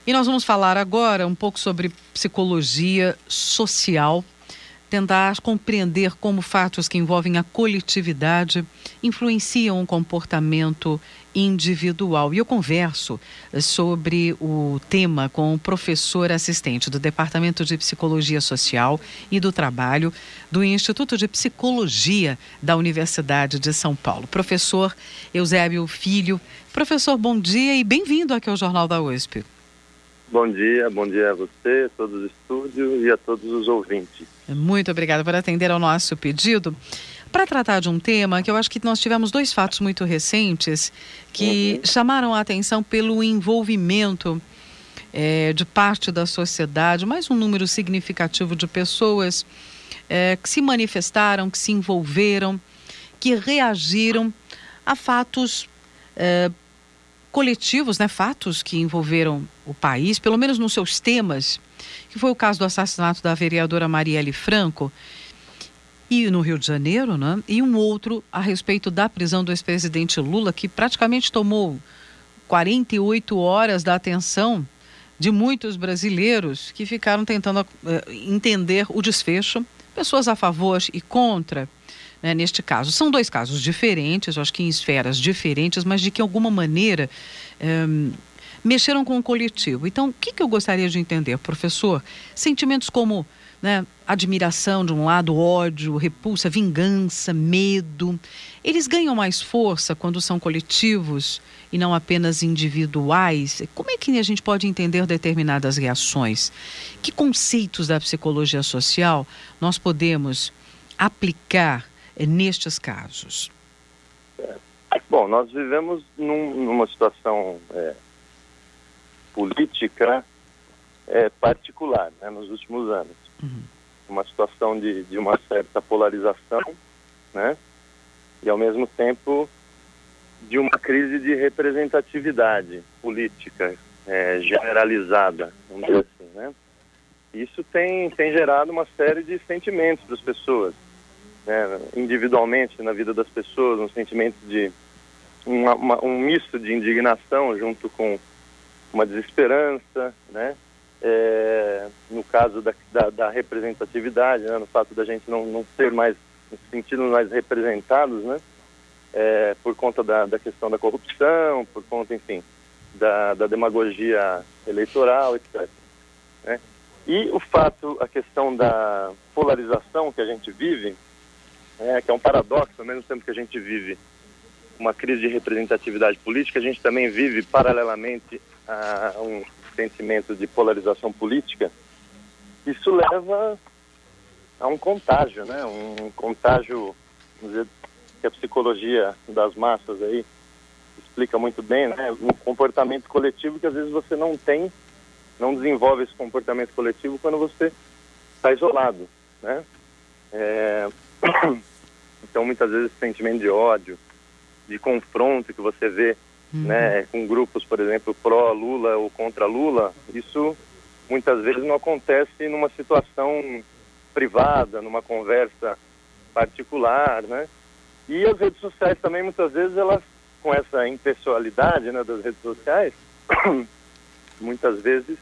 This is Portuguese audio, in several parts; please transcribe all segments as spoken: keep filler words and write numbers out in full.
E nós vamos falar agora um pouco sobre psicologia social, tentar compreender como fatos que envolvem a coletividade influenciam o comportamento individual. E eu converso sobre o tema com o professor assistente do Departamento de Psicologia Social e do Trabalho do Instituto de Psicologia da Universidade de São Paulo, professor Eusébio Filho. Professor, bom dia e bem-vindo aqui ao Jornal da U S P. Bom dia, bom dia a você, a todos os estúdios e a todos os ouvintes. Muito obrigada por atender ao nosso pedido. Para tratar de um tema que eu acho que nós tivemos dois fatos muito recentes que uhum. chamaram a atenção pelo envolvimento é, de parte da sociedade, mais um número significativo de pessoas é, que se manifestaram, que se envolveram, que reagiram a fatos é, coletivos, né, fatos que envolveram o país, pelo menos nos seus temas, que foi o caso do assassinato da vereadora Marielle Franco, e no Rio de Janeiro, né, e um outro a respeito da prisão do ex-presidente Lula, que praticamente tomou quarenta e oito horas da atenção de muitos brasileiros que ficaram tentando uh, entender o desfecho, pessoas a favor e contra, né, neste caso. São dois casos diferentes, eu acho que em esferas diferentes, mas de que, de alguma maneira, um, mexeram com o coletivo. Então, o que, que eu gostaria de entender, professor? Sentimentos como, né, admiração de um lado, ódio, repulsa, vingança, medo, eles ganham mais força quando são coletivos e não apenas individuais? Como é que a gente pode entender determinadas reações? Que conceitos da psicologia social nós podemos aplicar nestes casos? É. Bom, nós vivemos num, numa situação é, política é, particular, né, nos últimos anos. Uhum. Uma situação de, de uma certa polarização, né, e ao mesmo tempo de uma crise de representatividade política é, generalizada, vamos dizer assim, né? Isso tem, tem gerado uma série de sentimentos das pessoas, né, individualmente na vida das pessoas, um sentimento de uma, uma, um misto de indignação junto com uma desesperança, né, é, no caso da, da, da representatividade, né, no fato da gente não, não ser mais, nos sentirmos mais representados, né, é, por conta da, da questão da corrupção, por conta, enfim, da, da demagogia eleitoral, etcétera, né. E o fato, a questão da polarização que a gente vive, É, que é um paradoxo, ao mesmo tempo que a gente vive uma crise de representatividade política, a gente também vive paralelamente a um sentimento de polarização política. Isso leva a um contágio, né? Um contágio, vamos dizer, que a psicologia das massas aí explica muito bem, né? Um comportamento coletivo que às vezes você não tem, não desenvolve esse comportamento coletivo quando você está isolado, né? É... Então, muitas vezes, esse sentimento de ódio, de confronto que você vê, uhum. né, com grupos, por exemplo, pró-Lula ou contra Lula, isso muitas vezes não acontece numa situação privada, numa conversa particular, né? E as redes sociais também, muitas vezes, elas, com essa impessoalidade, né, das redes sociais, muitas vezes,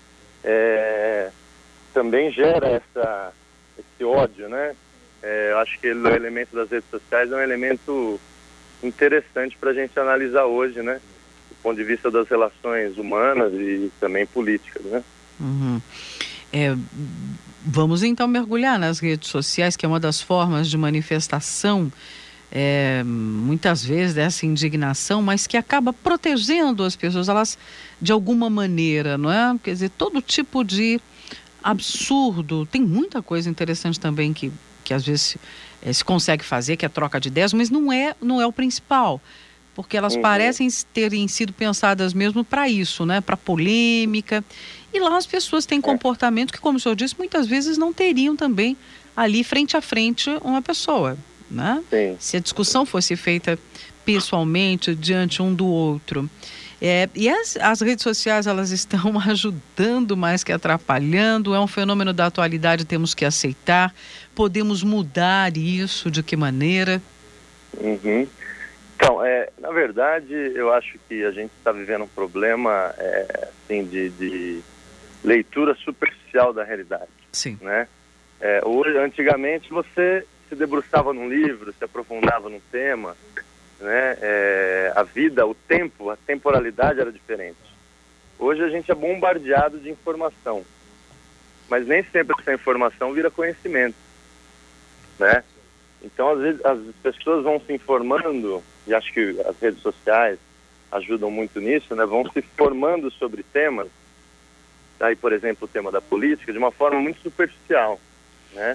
é, também gera essa, esse ódio, né? É, eu acho que o elemento das redes sociais é um elemento interessante para a gente analisar hoje, né? Do ponto de vista das relações humanas e também políticas, né? Uhum. É, vamos então mergulhar nas redes sociais, que é uma das formas de manifestação, é, muitas vezes, dessa indignação, mas que acaba protegendo as pessoas, elas, de alguma maneira, não é? Quer dizer, todo tipo de absurdo, tem muita coisa interessante também que que às vezes é, se consegue fazer, que é a troca de ideias, mas não é, não é o principal, porque elas uhum. parecem terem sido pensadas mesmo para isso, né? Para polêmica, e lá as pessoas têm é. comportamento que, como o senhor disse, muitas vezes não teriam também ali frente a frente uma pessoa, né? Sim. Se a discussão fosse feita pessoalmente, diante um do outro. É, e as, as redes sociais, elas estão ajudando mais que atrapalhando, é um fenômeno da atualidade, temos que aceitar. Podemos mudar isso, de que maneira? Uhum. Então, é, na verdade, eu acho que a gente está vivendo um problema é, assim, de, de leitura superficial da realidade. Sim. Né? É, hoje, antigamente, você se debruçava num livro, se aprofundava num tema, né? É, a vida, o tempo, a temporalidade era diferente. Hoje a gente é bombardeado de informação, mas nem sempre essa informação vira conhecimento, né? Então, às vezes, as pessoas vão se informando, e acho que as redes sociais ajudam muito nisso, né? Vão se formando sobre temas, aí, por exemplo, o tema da política, de uma forma muito superficial, né?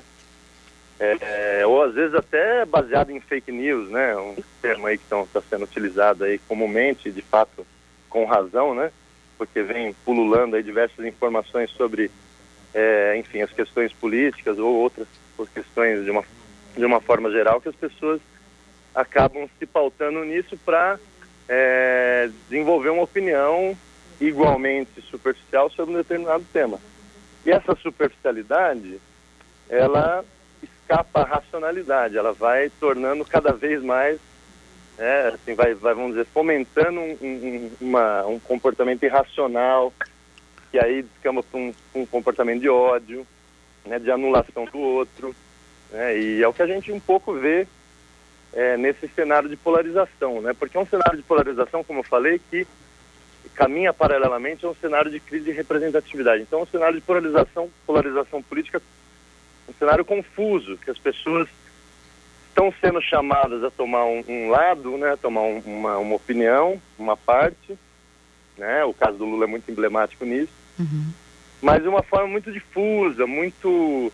É, ou às vezes até baseado em fake news, né? Um termo aí que está sendo utilizado aí comumente, de fato, com razão, né? Porque vem pululando aí diversas informações sobre, é, enfim, as questões políticas ou outras questões de uma de uma forma geral, que as pessoas acabam se pautando nisso para é, desenvolver uma opinião igualmente superficial sobre um determinado tema. E essa superficialidade, ela escapa à racionalidade, ela vai tornando cada vez mais, é, assim, vai, vai, vamos dizer, fomentando um, um, uma, um comportamento irracional, que aí descamba para um, um comportamento de ódio, né, de anulação do outro. É, e é o que a gente um pouco vê é, nesse cenário de polarização, né? Porque é um cenário de polarização, como eu falei, que caminha paralelamente a um cenário de crise de representatividade. Então, é um cenário de polarização, polarização política, um cenário confuso, que as pessoas estão sendo chamadas a tomar um, um lado, né? A tomar um, uma, uma opinião, uma parte, né? O caso do Lula é muito emblemático nisso, uhum. Mas de uma forma muito difusa, muito...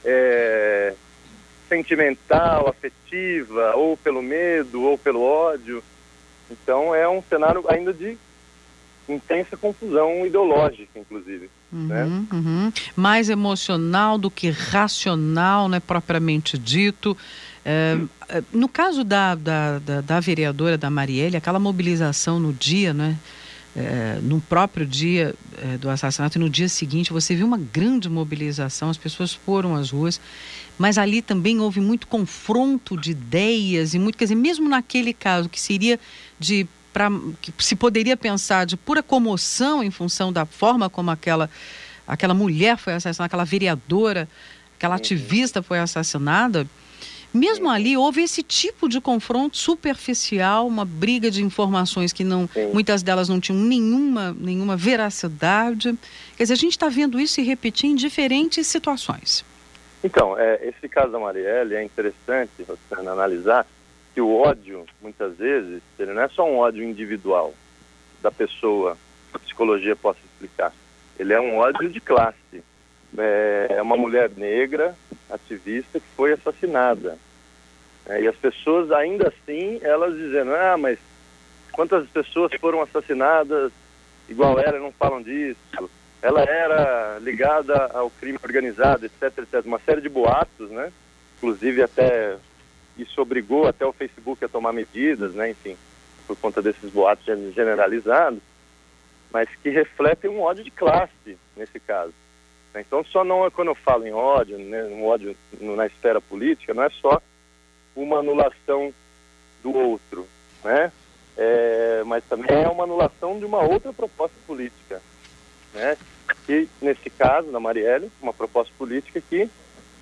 É, sentimental, afetiva, ou pelo medo, ou pelo ódio. Então é um cenário ainda de intensa confusão ideológica, inclusive. Uhum, né? Uhum. Mais emocional do que racional, né, propriamente dito. É, no caso da, da, da, da vereadora da Marielle, aquela mobilização no dia, né? É, no próprio dia é, do assassinato e no dia seguinte você viu uma grande mobilização, as pessoas foram às ruas, mas ali também houve muito confronto de ideias e muito, quer dizer, mesmo naquele caso que seria de, pra, que se poderia pensar de pura comoção em função da forma como aquela, aquela mulher foi assassinada, aquela vereadora, aquela uhum. ativista foi assassinada. Mesmo ali houve esse tipo de confronto superficial, uma briga de informações que não, Sim. muitas delas não tinham nenhuma, nenhuma veracidade. Quer dizer, a gente está vendo isso se repetir em diferentes situações. Então, é, esse caso da Marielle é interessante você analisar que o ódio, muitas vezes, ele não é só um ódio individual da pessoa, que a psicologia possa explicar. Ele é um ódio de classe. É uma mulher negra, ativista, que foi assassinada. É, e as pessoas, ainda assim, elas dizendo, ah, mas quantas pessoas foram assassinadas igual ela, não falam disso. Ela era ligada ao crime organizado, etc, etcétera. Uma série de boatos, né? Inclusive até isso obrigou até o Facebook a tomar medidas, né? Enfim, por conta desses boatos generalizados, mas que refletem um ódio de classe, nesse caso. Então, só não é, quando eu falo em ódio, né, um ódio na esfera política, não é só uma anulação do outro, né? É, mas também é uma anulação de uma outra proposta política, né? Que, nesse caso, da Marielle, uma proposta política que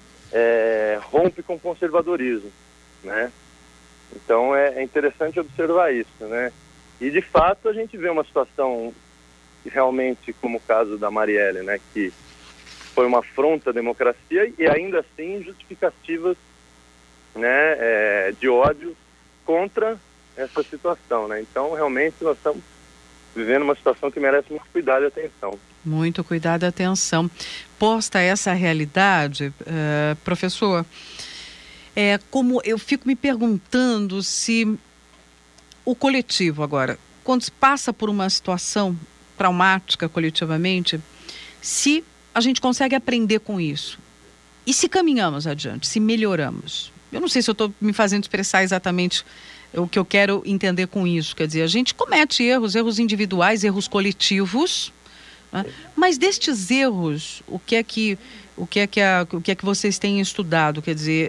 é, rompe com o conservadorismo, né? Então, é, é interessante observar isso, né? E, de fato, a gente vê uma situação que realmente, como o caso da Marielle, né, que foi uma afronta à democracia e ainda assim justificativas, né, é, de ódio contra essa situação, né? Então, realmente, nós estamos vivendo uma situação que merece muito cuidado e atenção. Muito cuidado e atenção. Posta essa realidade, uh, professor, é, como eu fico me perguntando se o coletivo agora, quando se passa por uma situação traumática coletivamente, se a gente consegue aprender com isso. E se caminhamos adiante, se melhoramos. Eu não sei se eu estou me fazendo expressar exatamente o que eu quero entender com isso. Quer dizer, a gente comete erros, erros individuais, erros coletivos, né? Mas destes erros, o que é que, o que é que, a, o que é que vocês têm estudado? Quer dizer,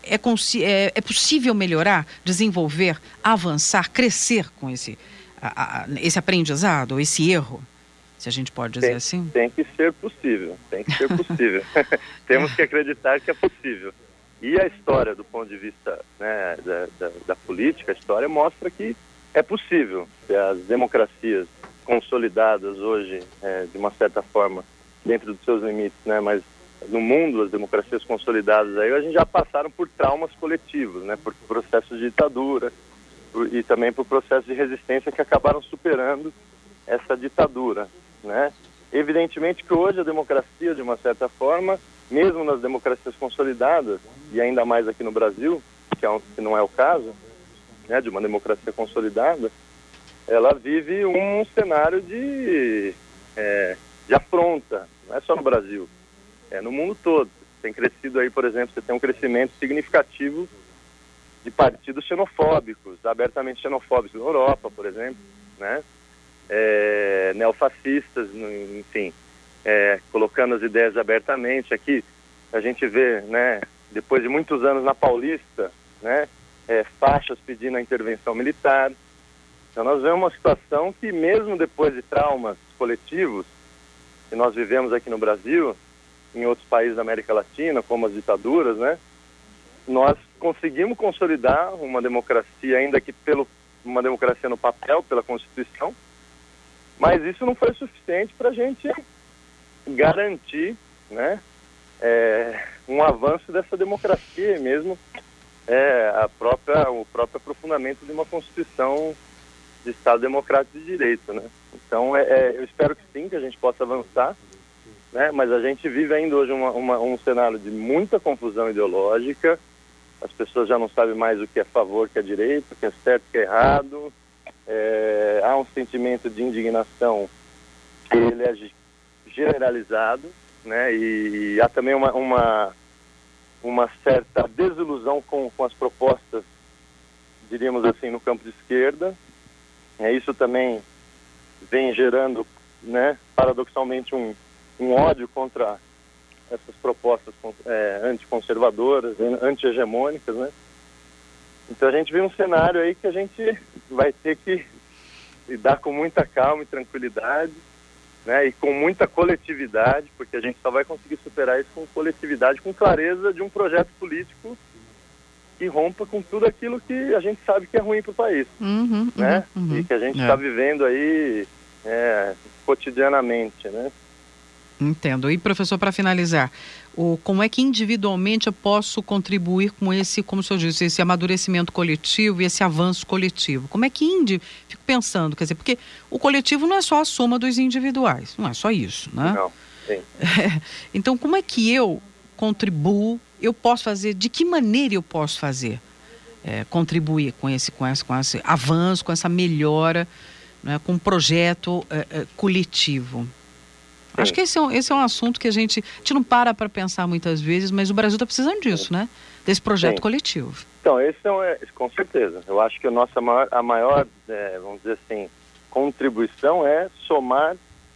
é, é, é possível melhorar, desenvolver, avançar, crescer com esse, a, a, esse aprendizado, esse erro? Se a gente pode dizer tem, assim? Tem que ser possível, tem que ser possível. Temos que acreditar que é possível. E a história, do ponto de vista, né, da, da, da política, a história mostra que é possível. As democracias consolidadas hoje, é, de uma certa forma, dentro dos seus limites, né, mas no mundo, as democracias consolidadas, aí a gente já passaram por traumas coletivos, né, por processos de ditadura por, e também por processos de resistência que acabaram superando essa ditadura. Né? Evidentemente que hoje a democracia, de uma certa forma, mesmo nas democracias consolidadas, e ainda mais aqui no Brasil, que, é um, que não é o caso, né, de uma democracia consolidada, ela vive um cenário de, é, de afronta, não é só no Brasil, é no mundo todo. Tem crescido aí, por exemplo, você tem um crescimento significativo de partidos xenofóbicos, abertamente xenofóbicos na Europa, por exemplo, né? É, neofascistas, enfim, é, colocando as ideias abertamente. Aqui a gente vê, né, depois de muitos anos na Paulista, né, é, faixas pedindo a intervenção militar. Então nós vemos uma situação que, mesmo depois de traumas coletivos que nós vivemos aqui no Brasil, em outros países da América Latina, como as ditaduras, né, nós conseguimos consolidar uma democracia, ainda que pelo, uma democracia no papel, pela Constituição. Mas isso não foi suficiente para a gente garantir, né, é, um avanço dessa democracia, e mesmo é, a própria, o próprio aprofundamento de uma Constituição de Estado Democrático de Direito. Né? Então, é, é, eu espero que sim, que a gente possa avançar, né, mas a gente vive ainda hoje uma, uma, um cenário de muita confusão ideológica. As pessoas já não sabem mais o que é favor, o que é direito, o que é certo, o que é errado. É, há um sentimento de indignação que ele é generalizado, né, e, e há também uma, uma, uma certa desilusão com, com as propostas, diríamos assim, no campo de esquerda. É, isso também vem gerando, né, paradoxalmente, um, um ódio contra essas propostas é, anticonservadoras, anti-hegemônicas, né? Então a gente vê um cenário aí que a gente vai ter que lidar com muita calma e tranquilidade, né, e com muita coletividade, porque a gente só vai conseguir superar isso com coletividade, com clareza de um projeto político que rompa com tudo aquilo que a gente sabe que é ruim para o país, uhum, né, uhum, uhum. e que a gente é. está vivendo aí é, cotidianamente, né. Entendo. E, professor, para finalizar, o, como é que individualmente eu posso contribuir com esse, como o senhor disse, esse amadurecimento coletivo e esse avanço coletivo? Como é que indi... Fico pensando, quer dizer, porque o coletivo não é só a soma dos individuais, não é só isso, né? Não, sim. É, então, como é que eu contribuo, eu posso fazer, de que maneira eu posso fazer, é, contribuir com esse, com, esse, com esse avanço, com essa melhora, né, com um projeto é, é, coletivo? Sim. Acho que esse é, um, esse é um assunto que a gente, a gente não para para pensar muitas vezes, mas o Brasil está precisando disso, né? Desse projeto Sim. coletivo. Então, esse é, um, é com certeza. Eu acho que a nossa maior, a maior é, vamos dizer assim, contribuição é somar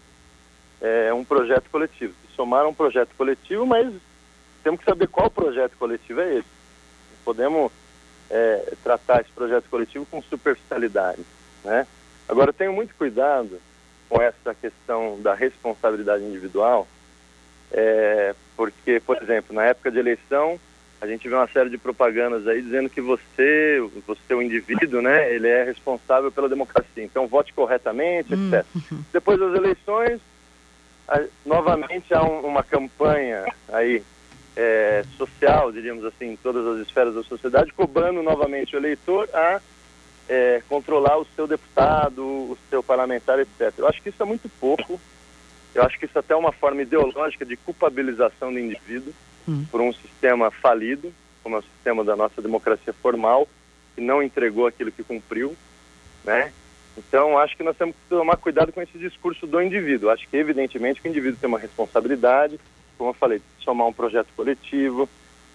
é, um projeto coletivo. Somar um projeto coletivo, mas temos que saber qual projeto coletivo é esse. Podemos é, tratar esse projeto coletivo com superficialidade, né? Agora, eu tenho muito cuidado com essa questão da responsabilidade individual, é, porque, por exemplo, na época de eleição, a gente vê uma série de propagandas aí dizendo que você, você o indivíduo, né, ele é responsável pela democracia, então vote corretamente, hum. etcétera. Depois das eleições, a, novamente há um, uma campanha aí é, social, diríamos assim, em todas as esferas da sociedade, cobrando novamente o eleitor a É, controlar o seu deputado, o seu parlamentar, etcétera. Eu acho que isso é muito pouco. Eu acho que isso até é uma forma ideológica de culpabilização do indivíduo hum. por um sistema falido, como é o sistema da nossa democracia formal, que não entregou aquilo que cumpriu, né? Então, acho que nós temos que tomar cuidado com esse discurso do indivíduo. Acho que, evidentemente, que o indivíduo tem uma responsabilidade, como eu falei, de somar um projeto coletivo,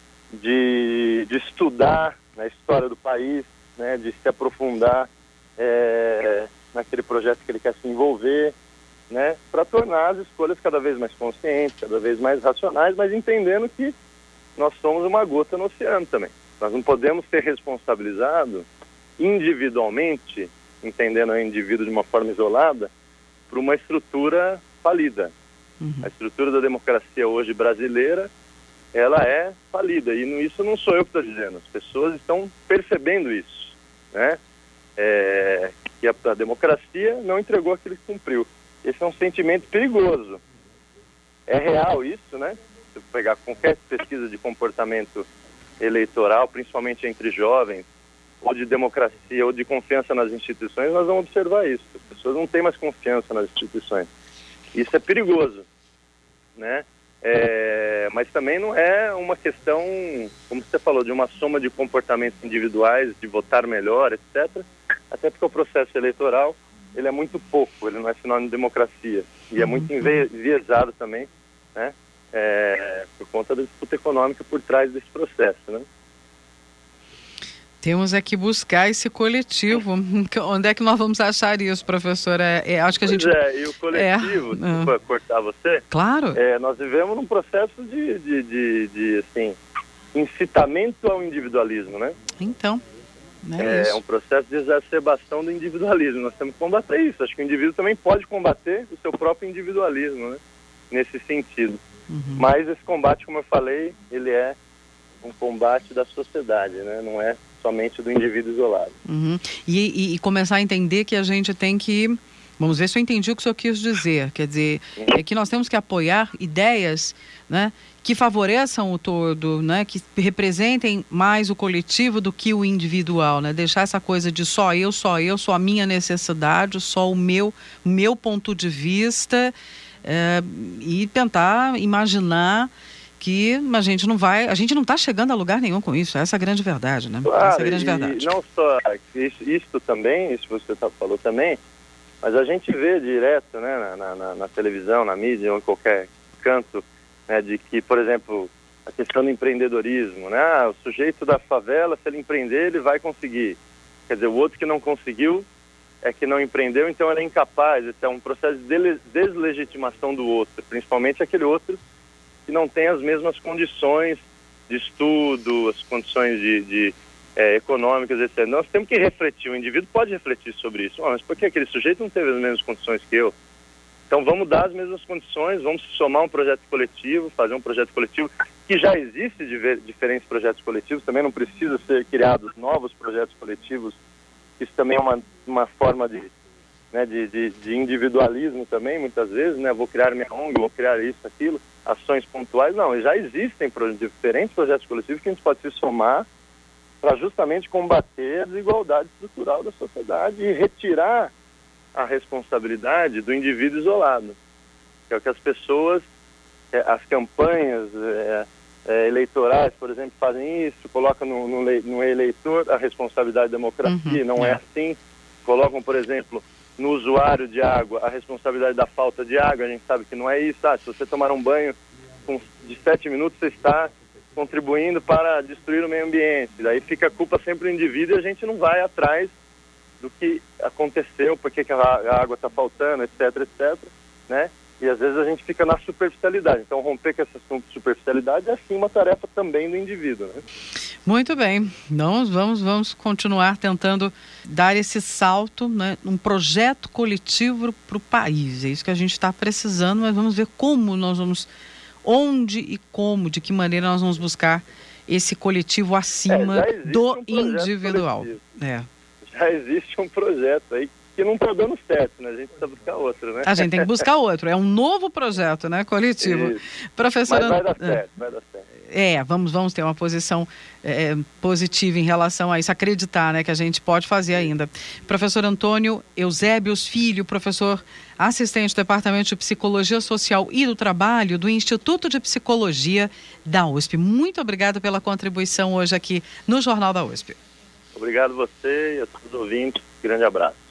de, de estudar a história do país, né, de se aprofundar é, naquele projeto que ele quer se envolver, né, para tornar as escolhas cada vez mais conscientes, cada vez mais racionais, mas entendendo que nós somos uma gota no oceano também. Nós não podemos ser responsabilizados individualmente, entendendo o indivíduo de uma forma isolada, por uma estrutura falida. Uhum. A estrutura da democracia hoje brasileira, ela é falida, e isso não sou eu que estou dizendo, as pessoas estão percebendo isso, né? É, que a, a democracia não entregou aquilo que cumpriu. Esse é um sentimento perigoso. É real isso, né? Se pegar qualquer pesquisa de comportamento eleitoral, principalmente entre jovens, ou de democracia, ou de confiança nas instituições, nós vamos observar isso. As pessoas não têm mais confiança nas instituições. Isso é perigoso, né? É, mas também não é uma questão, como você falou, de uma soma de comportamentos individuais, de votar melhor, etcétera. Até porque o processo eleitoral, ele é muito pouco, ele não é sinônimo de democracia. E é muito enviesado também, né? É, por conta da disputa econômica por trás desse processo, né? Temos é que buscar esse coletivo. Onde é que nós vamos achar isso, professora? É, é, acho que a pois gente... é, e o coletivo, é, desculpa uh, cortar você, claro. É, nós vivemos num processo de, de, de, de assim, incitamento ao individualismo, né? Então, é, é, isso. é um processo de exacerbação do individualismo. Nós temos que combater isso. Acho que o indivíduo também pode combater o seu próprio individualismo, né? Nesse sentido. Uhum. Mas esse combate, como eu falei, ele é um combate da sociedade, né? Não é somente do indivíduo isolado. Uhum. E, e, e começar a entender que a gente tem que... Vamos ver se eu entendi o que o senhor quis dizer. Quer dizer, uhum. é que nós temos que apoiar ideias, né, que favoreçam o todo, né, que representem mais o coletivo do que o individual, né? Deixar essa coisa de só eu, só eu, só a minha necessidade, só o meu, meu ponto de vista, é, e tentar imaginar que a gente não vai, a gente não está chegando a lugar nenhum com isso. Essa é a grande verdade, né? Claro, essa é a grande e verdade. Não só isso, isso também, isso você tá, falou também, mas a gente vê direto, né, na, na, na televisão, na mídia, ou em qualquer canto, né, de que, por exemplo, a questão do empreendedorismo, né? Ah, o sujeito da favela, se ele empreender, ele vai conseguir. Quer dizer, o outro que não conseguiu é que não empreendeu, então ele é incapaz. Esse é um processo de deslegitimação do outro, principalmente aquele outro que não tem as mesmas condições de estudo, as condições de, de é, econômicas, etcétera. Nós temos que refletir, o indivíduo pode refletir sobre isso. Oh, mas por que aquele sujeito não teve as mesmas condições que eu? Então vamos dar as mesmas condições, vamos somar um projeto coletivo, fazer um projeto coletivo, que já existe de diferentes projetos coletivos, também não precisa ser criados novos projetos coletivos. Isso também é uma, uma forma de, né, de, de, de individualismo também, muitas vezes, né? Vou criar minha O N G, vou criar isso, aquilo, ações pontuais. Não, já existem diferentes projetos coletivos que a gente pode se somar para justamente combater a desigualdade estrutural da sociedade e retirar a responsabilidade do indivíduo isolado. Que é o que as pessoas, as campanhas é, é, eleitorais, por exemplo, fazem isso, colocam no, no, no eleitor a responsabilidade da democracia, uhum, não é. é assim. Colocam, por exemplo, no usuário de água a responsabilidade da falta de água, a gente sabe que não é isso. Ah, se você tomar um banho com, de sete minutos, você está contribuindo para destruir o meio ambiente. Daí fica a culpa sempre do indivíduo e a gente não vai atrás do que aconteceu, por que a água está faltando, etc, etc, né? E às vezes a gente fica na superficialidade. Então romper com essa superficialidade é sim uma tarefa também do indivíduo, né? Muito bem. Nós vamos, vamos continuar tentando dar esse salto, né? Um projeto coletivo para o país. É isso que a gente está precisando, mas vamos ver como nós vamos, onde e como, de que maneira nós vamos buscar esse coletivo acima é, do um individual. É. Já existe um projeto aí que não está dando certo, né? A gente precisa buscar outro, né? A gente tem que buscar outro. É um novo projeto, né? Coletivo. Isso. Professora... Mas vai dar certo, vai dar certo. É, vamos, vamos ter uma posição é, positiva em relação a isso, acreditar, né, que a gente pode fazer ainda. Professor Antônio Eusébios Filho, professor assistente do Departamento de Psicologia Social e do Trabalho do Instituto de Psicologia da U S P. Muito obrigado pela contribuição hoje aqui no Jornal da U S P. Obrigado a você e a todos os ouvintes. Grande abraço.